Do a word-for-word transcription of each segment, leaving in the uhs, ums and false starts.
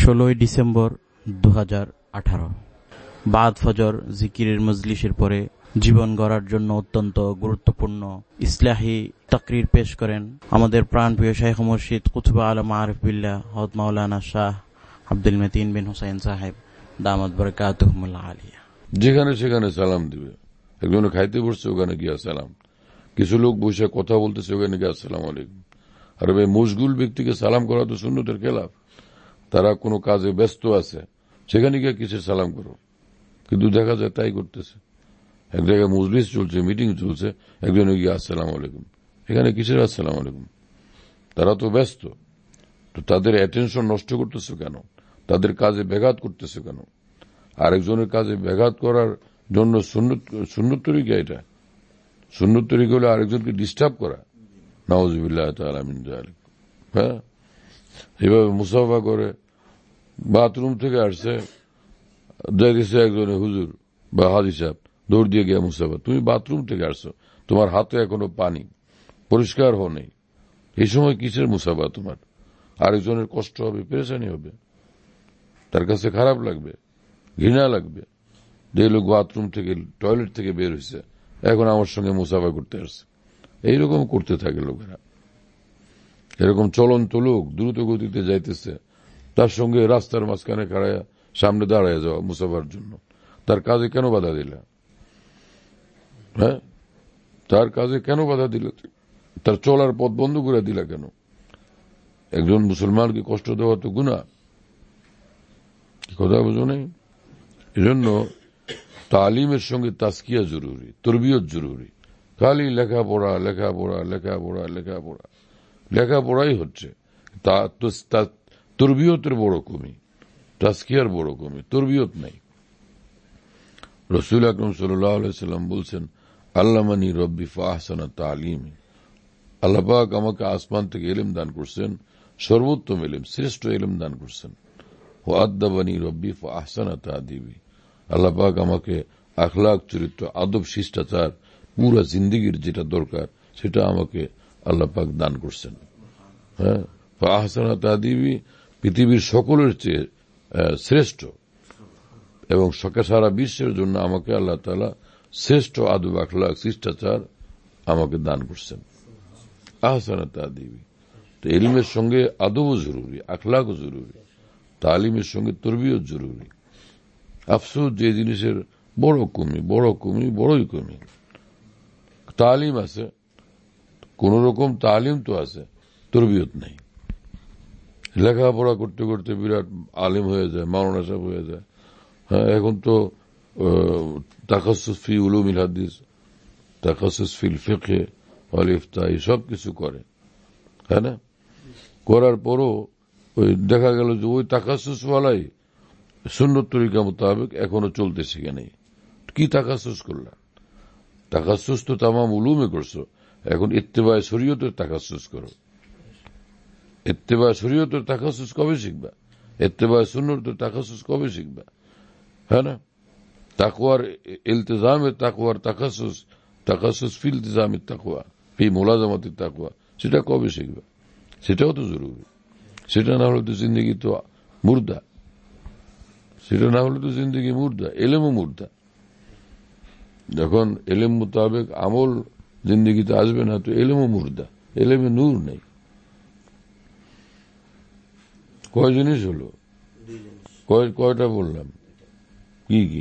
ষোলোই ডিসেম্বর দু হাজার আঠারো বাদ ফজর জিকিরের মজলিসের পরে জীবন গড়ার জন্য অত্যন্ত গুরুত্বপূর্ণ ইসলাহি তাকরির পেশ করেন আমাদের প্রাণপ্রিয় শাইখ মুর্শিদ কুতুব আলম আরিফ বিল্লাহ হযরত মাওলানা শাহ আব্দুল মতিন বিন হুসাইন সাহেব দামাত বরকাতুহুমুল আলিয়া। যেখানে সেখানে সালাম দিবে। একজনে খাইতে বসছে, ওখানে গিয়া সালাম। কিছু লোক বসে কথা বলতেছে, ওখানে গিয়ে আসসালামু আলাইকুম। আর ভাই মশগুল ব্যক্তিকে সালাম করা তো সুন্নতের খেলাফ। তারা কোনো কাজে ব্যস্ত আছে, সেখানে গিয়ে কিসের সালাম করো? কিন্তু দেখা যায় তাই করতেছে। এক জায়গায় মজলিস চলছে, মিটিং চলছে, একজনে গিয়ে আসসালামু আলাইকুম। এখানে কিসের আসসালামু আলাইকুম? তারা তো ব্যস্ত, তো তাদের অ্যাটেনশন নষ্ট করতেছে কেন? তাদের কাজে ব্যাঘাত করতেছে কেন? আরেকজনের কাজে ব্যাঘাত করার জন্য সুন্নত সুন্নত তরিকা এটা। সুন্নত তরিকা হলে আরেকজনকে ডিস্টার্ব করা। নাউযুবিল্লাহি তাআলা মিন যালিক। হ্যাঁ, এভাবে মুসাফা করে বাথরুম থেকে আসছে, যাইতেছে একজনে হুজুর বা হাজী সাহেব, দৌড় দিয়ে গিয়া মুসাফা। তুমি বাথরুম থেকে আসছো, তোমার হাতে এখনো পানি, পরিষ্কার হো নেই, এই সময় কিসের মুসাফা তোমার? আরেকজনের কষ্ট হবে, পেরেশানি হবে, তার কাছে খারাপ লাগবে, ঘৃণা লাগবে যে লোক বাথরুম থেকে টয়লেট থেকে বের হয়েছে, এখন আমার সঙ্গে মুসাফা করতে আসছে। এইরকম করতে থাকে লোকেরা। এরকম চলন্ত লোক দ্রুত গতিতে যাইতেছে, তার সঙ্গে রাস্তার মাঝখানে খাড়ায় সামনে দাঁড়ায় যাওয়া মুসাফার জন্য, তার কাজে কেন বাধা দিলা? হ্যাঁ, তার কাজে কেন বাধা দিল? তার চলার পথ বন্ধ করে দিলা কেন? একজন মুসলমানকে কষ্ট দেওয়া তো গুনাহ। কথা বুঝো নেই? এজন্য তালিমের সঙ্গে তাজকিয়া জরুরি, তরবিয়ত জরুরি। খালি লেখাপড়া লেখাপড়া লেখাপড়া লেখাপড়া লেখাপড়াই হচ্ছে, তরবিয়তের বড় কমি, তাজকিয়ার বড় কমি, তরবিয়ত নাই। রাসূল আকরাম সাল্লাল্লাহু আলাইহি সাল্লাম বলছেন, আল্লামানি রব্বি ফাহসানা তালিমি। আল্লাহ পাক আমাকে আসমান থেকে ইলম দান করছেন, সর্বোত্তম ইলম, শ্রেষ্ঠ ইলম দান করছেন। ওয়া আদাবানি রব্বি ফাহসানা তাদিবি। আল্লাহ পাক আমাকে আখলাক, চরিত্র, আদব, শিষ্টাচার, পুরা জিন্দেগির যেটা দরকার সেটা আমাকে আল্লাহ পাক দান করছেন। হ্যাঁ, ফাহসানা তাদিবি, পৃথিবীর সকলের চেয়ে শ্রেষ্ঠ, এবং সারা বিশ্বের জন্য আমাকে আল্লাহ তাআলা শ্রেষ্ঠ আদব, আখলাক, শিষ্টাচার আমাকে দান করছেন। আহসানা তাদিবি। তো ইলমের সঙ্গে আদবও জরুরি, আখলাকও জরুরি, তালিমের সঙ্গে তরবিয়ত জরুরি। আফসোস যে জিনিসের বড় কমি, বড় কমি, বড়ই কমি। তালিম আছে, কোন রকম তালিম তো আছে, তরবিয়ত নাই। লেখাপড়া করতে করতে বিরাট আলিম হয়ে যায়, মাওলানা সাহেব হয়ে যায়। হ্যাঁ, এখন তো তাখাসসুস ফি উলুমিল হাদিস, তাখাসসুস ফিল ফিকহ ওয়াল ইফতা, সব কিছু করে। হ্যাঁ না? করার পরও ওই দেখা গেল যে ওই তাখাসসুস ওয়ালাই সুন্নত তরিকা মোতাবেক এখনো চলতে শিখে নেই। কি তাখাসসুস করলা? তাখাসসুস তো তামাম উলুমে করছো, এখন ইত্তেবায়ে শরীয়তের তাখাসসুস করো। ইত্তেবায়ে শরীয়তের তাখাসসুস কবে শিখবা? ইত্তেবায়ে সুন্নতের তাখাসসুস কবে শিখবা? হ্যাঁ না? তাকওয়ার ইলতিজামের তাকওয়ার তাখাসসুস, তাখাসসুস ফি ইলতিজামিত তাকওয়া, ফি মুলাজামাতিত তাকওয়া, সেটা কবে শিখবা? সেটাও তো জরুরি। সেটা না হলে তো জিন্দগি তো মুর্দা, সেটা না হলে তো জিন্দগি মুর্দা, এলেমও মুর্দা। যখন এলেম মোতাবেক আমল জিন্দগিতে আসবে না, তো এলেমও মুর্দা, এলেমে নূর নেই। কয় জিনিস হলো? কয়টা বললাম? কি কি?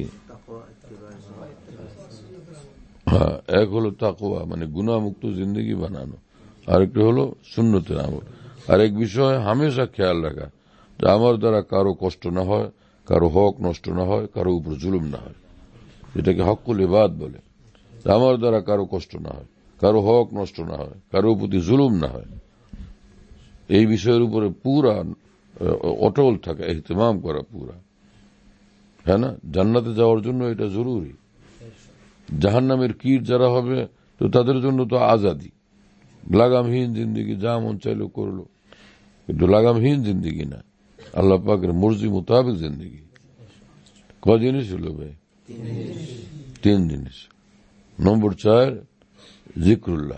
হ্যাঁ, এক হলো তাকওয়া, মানে গুনাহমুক্ত জিন্দগি বানানো। আরেকটা হলো সুন্নতের আমল। আরেক বিষয় হামেশা খেয়াল রাখা যে আমার দ্বারা কারো কষ্ট না হয়, কারো হক নষ্ট না হয়, কারো উপর জুলুম না হয়, যেটাকে হকুল ইবাদ বলে। আমার দ্বারা কারো কষ্ট না হয়, কারো হক নষ্ট না হয়, কারো প্রতি জুলুম না হয়, এই বিষয়ের উপরে পুরা অটল থাকা, ইহতিমাম করা পুরা। হ্যাঁ না? জান্নাতে যাওয়ার জন্য এটা জরুরি। জাহান্নামের কীট যারা হবে, তো তাদের জন্য তো আজাদি, লাগামহীন জিন্দগি, যা মন চাইলো করলো, কিন্তু লাগামহীন জিন্দগি না, আল্লাহ পাকের মর্জি মোতাবেক জিন্দগি। ক জিনিস হলো ভাই? তিন জিনিস। নম্বর চার, জিক্রুল্লাহ,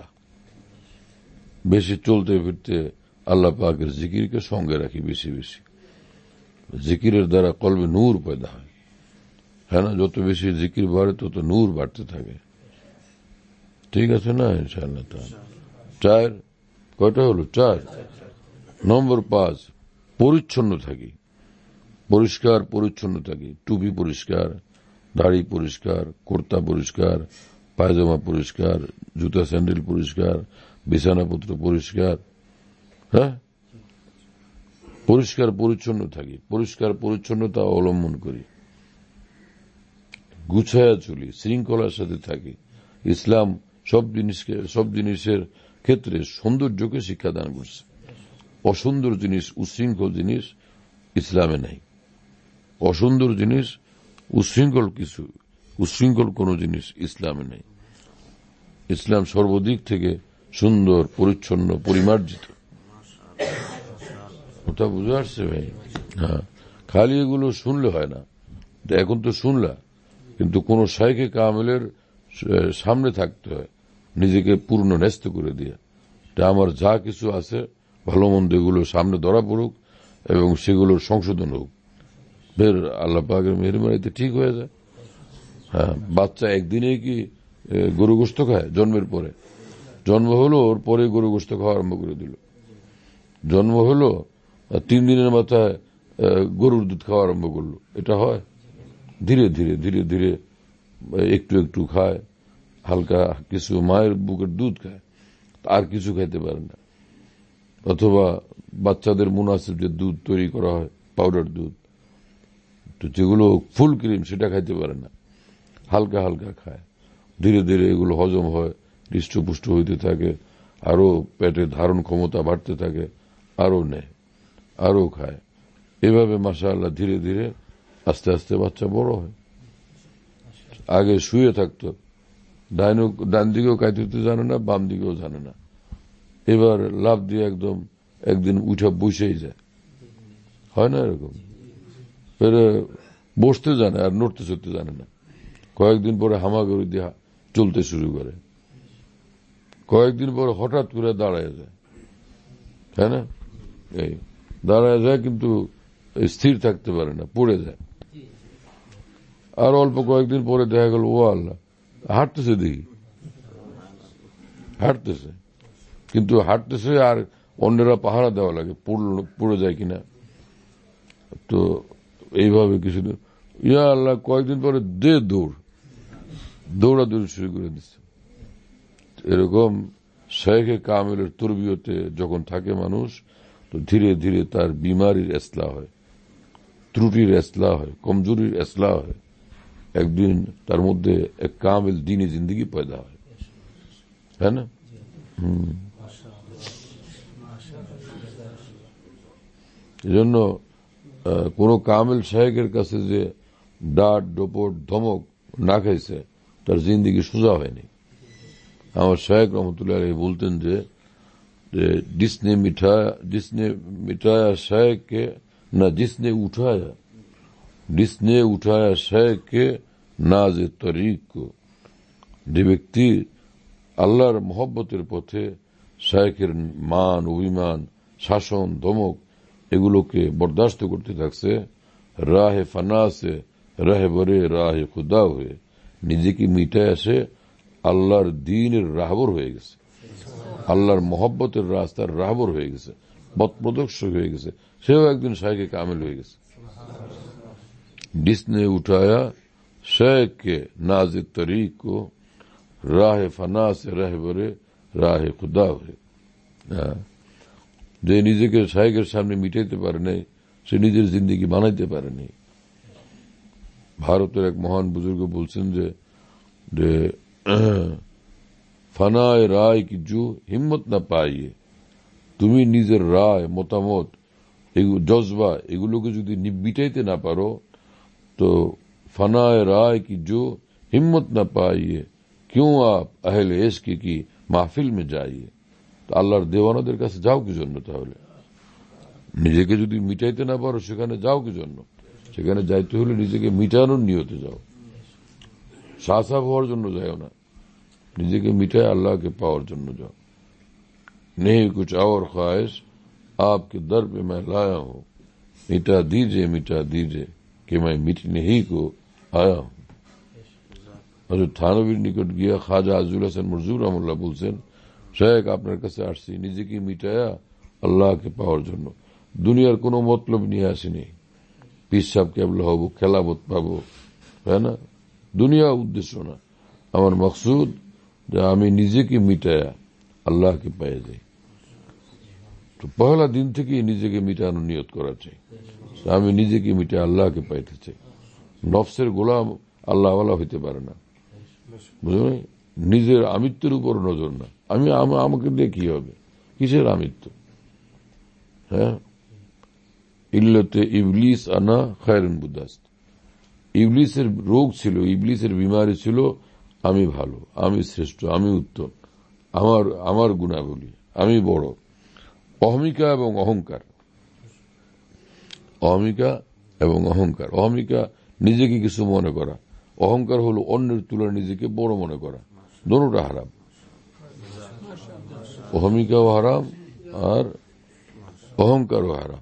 বেশি চলতে ফিরতে আল্লাহ পাকের জিকিরকে সঙ্গে রাখি বেশি বেশি। জিকিরের দ্বারা কলবে নূর পয়দা হয়, হ্যাঁ না? যত বেশি জিকির বাড়ে তত নূর বাড়তে থাকে। ঠিক আছে না? ইনশাআল্লাহ। চার কয়টা হলো? চার। নম্বর পাঁচ, পরিচ্ছন্ন থাকি, পরিষ্কার পরিচ্ছন্ন থাকি। টুপি পরিষ্কার, দাড়ি পরিষ্কার, কুর্তা পরিষ্কার, পায়জামা পরিষ্কার, জুতা স্যান্ডেল পরিষ্কার, বিছানাপত্র পরিষ্কার। হ্যাঁ, পরিষ্কার পরিচ্ছন্ন থাকি, পরিষ্কার পরিচ্ছন্নতা অবলম্বন করি, গুছায়া চলি, শৃঙ্খলার সাথে থাকি। ইসলাম সব জিনিসকে সব জিনিসের ক্ষেত্রে সৌন্দর্যকে শিক্ষাদান করছে। অসুন্দর জিনিস, উশৃঙ্খল জিনিস ইসলামে নাই। অসুন্দর জিনিস, উশৃঙ্খল কিছু উশৃঙ্খল কোন জিনিস ইসলামে নেই। ইসলাম সর্বদিক থেকে সুন্দর, পরিচ্ছন্ন, পরিমার্জিত। ওটা বুঝে আসছে ভাই? হ্যাঁ, খালি এগুলো শুনলে হয় না। এখন তো শুনলা, কিন্তু কোন শাইখে কামেলের সামনে থাকতে হয়, নিজেকে পূর্ণ ন্যস্ত করে দিয়ে। আমার যা কিছু আছে ভালো মন্দ এগুলো সামনে ধরা পড়ুক এবং সেগুলোর সংশোধন হোক। বের আল্লাহ পাকের মেহরবানিতে ঠিক হয়ে যায়। হ্যাঁ, বাচ্চা একদিনে কি গরু গোশত খায়? জন্মের পরে জন্ম হলো, ওর পরে গরু গোশত খাওয়া আরম্ভ করে দিল। জন্ম হলো, তিন দিনের মাথায় গরুর দুধ খাওয়া আরম্ভ করলো। এটা হয়? ধীরে ধীরে ধীরে ধীরে একটু একটু খায়, হালকা কিছু মায়ের বুকের দুধ খায়, আর কিছু খাইতে পারে না। অথবা বাচ্চাদের মুনাসিব যে দুধ তৈরি করা হয়, পাউডার দুধ, তো যেগুলো ফুল ক্রিম, সেটা খাইতে পারে না, হালকা হালকা খায়। ধীরে ধীরে এগুলো হজম হয়, হৃষ্টপুষ্ট হইতে থাকে, আরো পেটে ধারণ ক্ষমতা বাড়তে থাকে, আরো নেয়, আরো খায়। এভাবে মাশাআল্লাহ ধীরে ধীরে আস্তে আস্তে বাচ্চা বড় হয়। আগে শুয়ে থাকতো, ডান দিকেও কাইতে জানে না, বাম দিকেও জানে না। এবার লাভ দিয়ে একদম একদিন উঠা বসেই যায়, হয় না এরকম? বসতে জানে আর নড়তে চড়তে জানে না। কয়েকদিন পরে হামাগুড়ি দিয়ে চলতে শুরু করে, কয়েকদিন পরে হঠাৎ করে দাঁড়ায় যায়, তাই না? এই দাঁড়ায় যায়, কিন্তু স্থির থাকতে পারে না, পড়ে যায়। আর অল্প কয়েকদিন পরে দেখা গেল ও আল্লাহ, হাঁটতেছে, দেখি হাঁটতেছে, কিন্তু হাঁটতেছে আর অন্যরা পাহারা দেওয়া লাগে, পড়ে যায় কিনা। তো এইভাবে কিছুদিন, ইয়া আল্লাহ, কয়েকদিন পরে দে দৌড়, দৌড়াদৌড়ি শুরু করে দিচ্ছে। এরকম শাইখে কামেলের তরবিয়তে যখন থাকে মানুষ, তো ধীরে ধীরে তার বিমারির ইসলাহ হয়, ত্রুটির ইসলাহ হয়, কমজোরির ইসলাহ হয়। একদিন তার মধ্যে এক কামেল দ্বীনি জিন্দেগি পয়দা হয়, তাই না? হম এজন্য কোন কামেল শাইখের কাছে যে ডাট ডোপট ধমক না খাইছে, তার জিন্দেগি সোজা হয়নি। আমার শাইখ রহমতুল্লাহ আলাইহি বলতেন যে जिसने मिठाया जिसने मिटाया शाइख के ना जिसने उठाया जिसने उठाया शाइख के नाज तरीक को। যে ব্যক্তি আল্লাহর মহব্বতের পথে শাইখের মান, অভিমান, শাসন, ধমক এগুলোকে বরদাস্ত করতে থাকছে, রাহে ফানা সে রাহে বরে রাহে খুদা হয়ে নিজেকে মিটায় আসে, আল্লাহর দ্বীনের রাহবর হয়ে গেছে, আল্লাহর মহব্বতের রাস্তার রাহবর হয়ে গেছে, পথ প্রদর্শক হয়ে গেছে, সেও একদিন শাইখে কামেল হয়ে গেছে। जिसने उठाया शाइख के नाज तरीक को राह फना से रहबरे राह खुदा हुए। যে নিজেকে শাইখের সামনে মিটাইতে পারে নাই, সে নিজের জিন্দেগি বানাইতে পারে নাই। ভারতের এক মহান বুজুর্গ বলছেন যে ফানায় রায় কি জু হিম্মত না পাইয়ে, তুমি নিজের রায়, মতামত, জজবা এগুলোকে যদি মিটাইতে না পারো, তো ফানায় রায় কি জো হিম্মত না পাইয়ে क्यों आप अहले इश्क की महफिल में जाइए। তো আল্লাহর দেওয়ানাদের কাছে যাও কি জন্য? তাহলে নিজেকে যদি মিটাইতে না পারো, সেখানে যাও কি জন্য? সেখানে যাইতে হলে নিজেকে মিটানোর নিয়তে যাও, শাসা হওয়ার জন্য যাও না, নিজেকে মিটায় আল্লাহকে পাওয়ার জন্য যাও। नहीं कुछ और ख्वाहिश आपके दर पे मैं लाया हूं, मिटा दीजिए मिटा दीजिए कि मैं मिटने ही को आया हूं। হযরত থানবীর নিকট গিয়া খাজা আজুল হাসান মরজুর রহমাতুল্লাহ বলছেন, শেখ আপনার কাছে আসছি নিজেকে মিটায়া আল্লাহকে পাওয়ার জন্য, দুনিয়ার কোনো মতলব নিয়ে আসিনি, পিসাব কেবল হব, খেলাবত পাবো, তাই না, দুনিয়া উদ্দেশ্য না, আমার মকসুদ যে আমি নিজেকে মিটায়া আল্লাহকে পেয়ে যাই। তো পহেলা দিন থেকেই নিজেকে মিটানো নিয়ত করা চাই, আমি নিজেকে মিটে আল্লাহকে পাইতে চাই। নফসের গোলাম আল্লাহওয়ালা হইতে পারে না, বুঝলেন, নিজের আমিত্বের উপর নজর না, আমি আমাকে দিয়ে কি হবে, কিসের আমিত্ব। হ্যাঁ, ইল্লতে ইবলিস আনা খায়রুন বুদাস্ত, ইবলিসের রোগ ছিল, ইবলিসের বিমারি ছিল আমি ভালো, আমি শ্রেষ্ঠ, আমি উত্তম, আমার আমার গুণাবলী, আমি বড়। অহমিকা এবং অহংকার, অহমিকা এবং অহংকার, অহমিকা নিজেকে কিছু মনে করা, অহংকার হলো অন্যের তুলনায় নিজেকে বড় মনে করা, দোনোটা হারাম। অহমিকাও হারাম আর অহংকারও হারাম।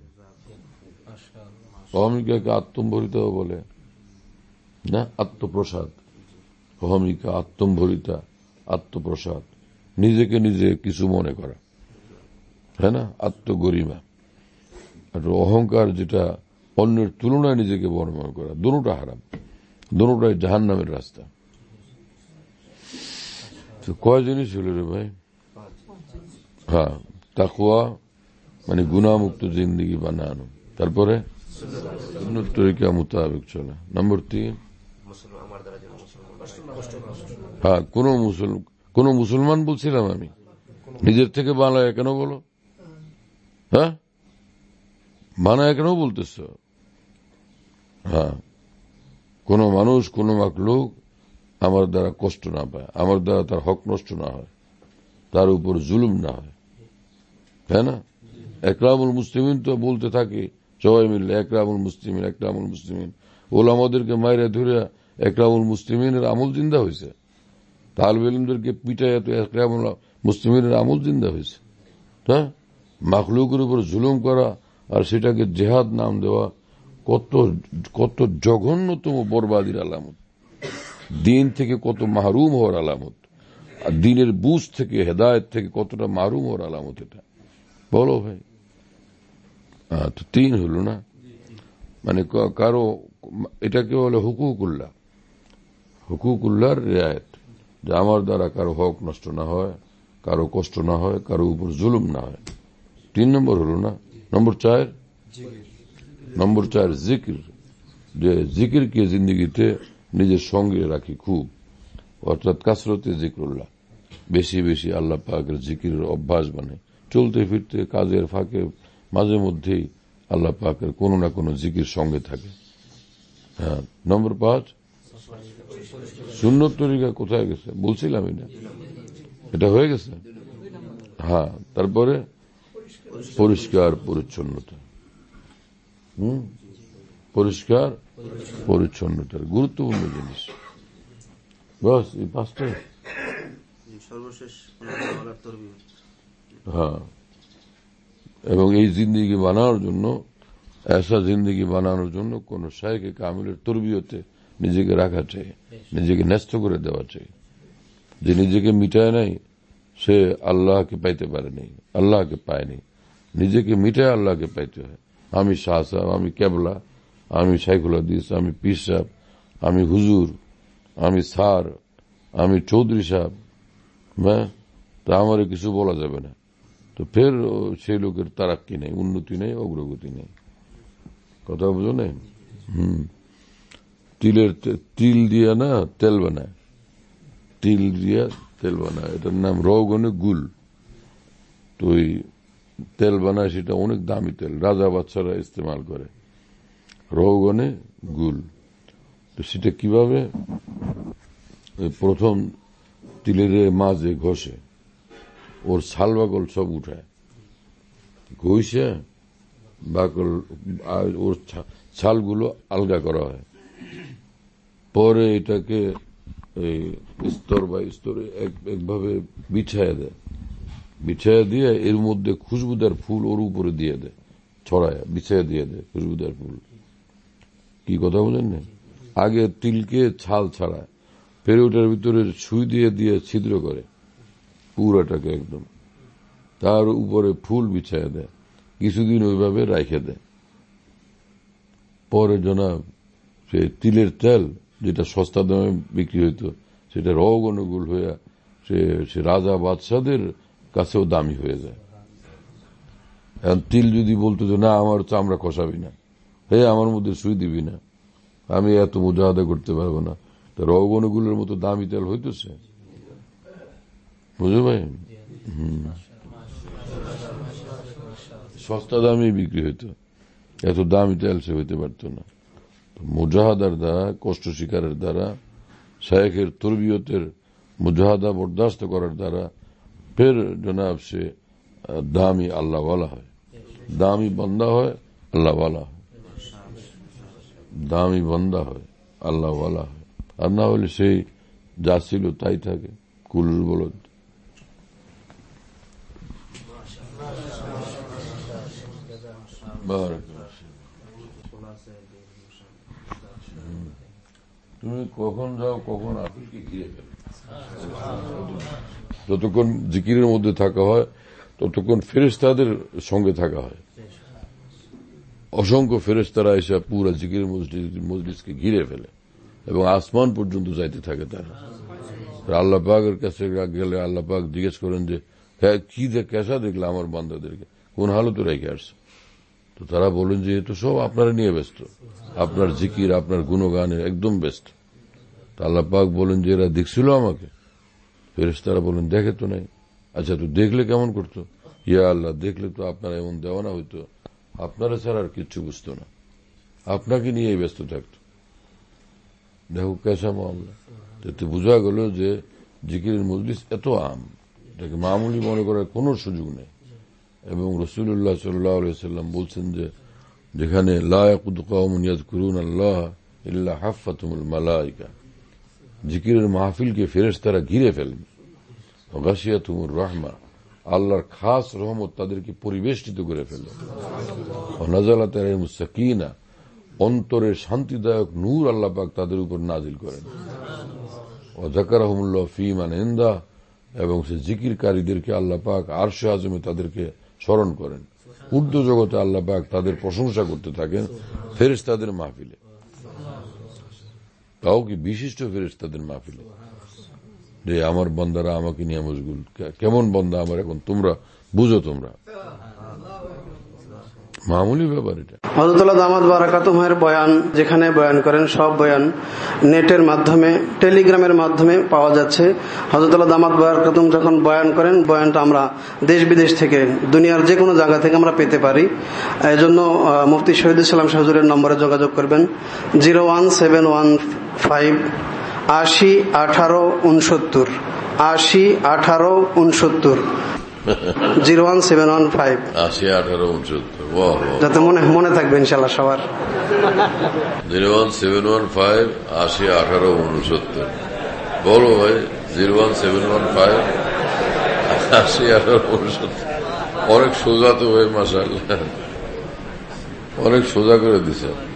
অহমিকাকে আত্মম্ভরিতাও বলে না, আত্মপ্রসাদ। অহমিকা আত্মম্ভরিতা, আত্মপ্রসাদ, নিজেকে নিজে কিছু মনে করা, হ্যাঁ না, আত্মগরিমা। আর অহংকার যেটা অন্যের তুলনায় নিজেকে বড় মনে করা, দোনোটা হারাম, দোনোটাই জাহান্নামের রাস্তা। তো কয় জিনিস হল রে ভাই? হ্যাঁ, তাকওয়া মানে গুনাহমুক্ত জিন্দেগি বানানো, তারপরে সুন্নত তরিকা মোতাবেক চলা, নম্বর তিন, হ্যাঁ কোন মুসলমান কোন মুসলমান বলছিলাম আমি, নিজের থেকে বানায় কেন বলো, হ্যাঁ বানায় কেন বলতেছ? হ্যাঁ, কোন মানুষ কোন মাখলুক আমার দ্বারা কষ্ট না পায়, আমার দ্বারা তার হক নষ্ট না হয়, তার উপর জুলুম না হয়, তাই না? একরামুল মুসলিমিন তো বলতে থাকে সবাই মিললে, একরামুল মুসলিমিন একরামুল মুসলিমিন, ওলামাদেরকে মাইরা ধরে একরামুল মুসলিমিনের আমল জিন্দা হয়েছে, তালিব ইলমদেরকে পিটাইয়া তো একরামুল মুসলিমিনের আমল জিন্দা হয়েছে। হ্যাঁ, মাখলুকের উপর জুলুম করা আর সেটাকে জেহাদ নাম দেওয়া কত কত জঘন্যতম বরবাদির আলামত, দিন থেকে কত মাহরুম হওয়ার আলামত, আর দিনের বুঝ থেকে হেদায়েত থেকে কতটা মাহরুম হওয়ার আলামত এটা, বলো ভাই। তো তিন হলো না, মানে কারো এটাকে বলে হুকুকুল্লাহ, হুকুকুল্লাহর রিয়ায়ত, যে আমার দ্বারা কারো হক নষ্ট না হয়, কারো কষ্ট না হয়, কারো উপর জুলুম না হয়। তিন নম্বর হলো না। নম্বর চার, নম্বর চার জিকির, যে জিকিরকে জিন্দগিতে নিজের সঙ্গে রাখি খুব, অর্থাৎ কাসরতে জিকরুল্লাহ, বেশি বেশি আল্লাহ পাকের জিকিরের অভ্যাস বানায়, চলতে ফিরতে কাজের ফাঁকে মাঝে মধ্যেই আল্লাহ পাকের কোনো না কোনো জিকির সঙ্গে থাকে। হ্যাঁ, নম্বর পাঁচ, সুন্নত তরিকা কোথায় গেছে বলছিলাম, এটা এটা হয়ে গেছে। হ্যাঁ, তারপরে পরিষ্কার পরিচ্ছন্নতা, হম পরিষ্কার পরিচ্ছন্নতার গুরুত্বপূর্ণ জিনিস, বাস এই পাঁচটা। সর্বশেষ হ্যাঁ, এবং এই জিন্দিগি বানানোর জন্য, এসা জিন্দিগি বানানোর জন্য কোন শাইখে কামিলের তরবিয়তে নিজেকে রাখা চাই, নিজেকে ন্যস্ত করে দেওয়া চাই। যে নিজেকে মিটায় নাই সে আল্লাহকে পাইতে পারে নাই, আল্লাহকে পায়নি, নিজেকে মিটায় আল্লাহকে পাইতে হয়। আমি শাহ সাহেব, আমি কেবলা, আমি শাইখুল হাদিস, আমি পীর সাহেব, আমি হুজুর, আমি স্যার, আমি চৌধুরী সাহেব, হ্যাঁ, তা আমার কিছু বলা যাবে না। তো ফের সেই লোকের তারাক্কি নেই, উন্নতি নেই, অগ্রগতি নেই, কথা বুঝো না। হম তিলের তিল দিয়া না তেল বানায়, তিল দিয়া তেল বানায়, এটার নাম রওগনে গুল। তো ওই তেল বানায়, সেটা অনেক দামি তেল, রাজা বাচ্চারা ইস্তেমাল করে, রওগনে গুল। তো সেটা কিভাবে, প্রথম তিলের মাঝে ঘষে ওর ছাল বাকল সব উঠায়, ঘষে বাকল ওর ছালগুলো আলগা করা হয়, পরে এটাকে স্তর বা স্তরে একভাবে বিছায়া দেয়, বিছায়া দিয়ে এর মধ্যে খুশবুদার ফুল ওর উপরে দিয়ে দেয়, ছড়ায় বিছিয়ে দিয়ে দেয় খুশবুদার ফুল। কি কথা বলেন না? আগে তিলকে ছাল ছাড়ায়, ফের ওটার ভিতরে সুই দিয়ে দিয়ে ছিদ্র করে পুরাটাকে একদম, তার উপরে ফুল বিছায় দেয়, কিছুদিন ওইভাবে রাইখে দেয়। পরে জনাব সে তিলের তেল যেটা সস্তা দামে বিক্রি হইতো সেটা রগ অনুকূল হয়ে সে রাজা বাদশাদের কাছেও দামি হয়ে যায়। এখন তিল যদি বলতো যে না আমার চামড়া কষাবি না, হে আমার মধ্যে সুই দিবি না, আমি এত মুজাহাদা করতে পারবো না, তো রগ অনুকূলের মতো দামি তেল হইতেছে, বুঝে ভাই? হম সস্তা দামে বিক্রি হইতো, এত দামি তেল সে হইতে পারত না। মুজাহাদার দ্বারা, কষ্ট শিকারের দ্বারা, শায়েখের তরবিয়তের মুজাহাদা বরদাস্ত করার দ্বারা ফের জনাব সে দামি আল্লাহওয়ালা হয়, দামি বন্দা হয়, আল্লাহওয়ালা হয়, দামি বন্দা হয়, আল্লাহওয়ালা হয়। আর না হলে সেই যা ছিল তাই থাকে, কুলুর বলদ। তুমি কখন যাও কখন আপিলকে ঘিরে ফেলো, যতক্ষণ জিকিরের মধ্যে থাকা হয় ততক্ষণ ফেরেশতাদের সঙ্গে থাকা হয়। অসংখ্য ফেরেশতারা এসে পুরা জিকিরের মজলিসকে ঘিরে ফেলে এবং আসমান পর্যন্ত যাইতে থাকে তারা। আল্লাহ পাকের কাছে গেলে আল্লাহ পাক জিজ্ঞেস করেন যে কি কেসা দেখলে আমার বান্দাদেরকে, কোন হালতে রেখে আসছে? তো তারা বলেন যে এ তো সব আপনারা নিয়ে ব্যস্ত, আপনার জিকির আপনার গুণগানে একদম ব্যস্ত। আল্লাহ পাক বলেন যে এরা দেখছিল আমাকে? ফেরেশতারা বলেন দেখে তো নাই। আচ্ছা তো দেখলে কেমন করতো? ইয়া আল্লাহ, দেখলে তো আপনারা এমন দেওয়ানা হইতো, আপনারা ছাড়া আর কিচ্ছু বুঝতো না, আপনাকে নিয়ে ব্যস্ত থাকতো। দেখো কেসা মামলা। এতে বোঝা গেল যে জিকিরের মজলিস এত আম, এটাকে মামুলি মনে করার কোন সুযোগ নেই। এবং রাসূলুল্লাহ সাল্লাল্লাহু আলাইহি ওয়াসাল্লাম বলছেন যে যেখানে লা ইয়াকুদু কওমুন ইয়াযকুরুনা আল্লাহ ইল্লা হাফফাতুহুমুল মালায়েকা, জিকিরের মাহফিলকে ফেরেশতারা ঘিরে ফেলবে, গাশিয়াতুহুমুর রাহমা, আল্লাহর খাস রহমত তাদেরকে পরিবেষ্টিত করে ফেলে, নাযালাত আলাইহিমুস সাকিনা, অন্তরের শান্তিদায়ক নূর আল্লাহ পাক তাদের উপর নাজিল করেন, ওয়া যাকারাহুমুল্লাহ ফী মান ইনদাহ, এবং সে জিকিরকারীদেরকে আল্লাহ পাক আরশে আযমে তাদেরকে স্মরণ করেন। ঊর্ধ্ব জগতে আল্লাহ পাক তাদের প্রশংসা করতে থাকেন ফেরেশতাদের মাহফিলে, তাও কি বিশিষ্ট ফেরেশতাদের মাহফিলে, যে আমার বান্দারা আমাকে নিয়ে মশগুল। কেমন বান্দা আমার এখন, তোমরা বুঝো, তোমরা মামুলি ব্যাপার এটা। হযরতুল্লাহ দামাত বারাকাতুহুর বয়ান যেখানে বয়ান করেন সব বয়ান নেটের মাধ্যমে, টেলিগ্রামের মাধ্যমে পাওয়া যাচ্ছে। হযরতুল্লাহ দামাত বারাকাতুহু যখন বয়ান করেন, বয়ানটা আমরা দেশ বিদেশ থেকে, দুনিয়ার যে কোনো জায়গা থেকে আমরা পেতে পারি। এজন্য মুফতি শহীদুল ইসলাম হুজুরের নম্বরে যোগাযোগ করবেন, zero one seven one five আশি আঠারো উনসত্তর আশি আঠারো উনসত্তর zero one seven one five আশি আঠারো উনসত্তর যাতে মনে মনে থাকবে ইনশাল্লাহ সবার। Zero one seven one five আশি আঠারো উনসত্তর বলো ভাই, zero one seven one five আশি আঠারো উনসত্তর। অনেক সোজা তো ভাই, মাশাআল্লাহ, অনেক সোজা করে দিছে।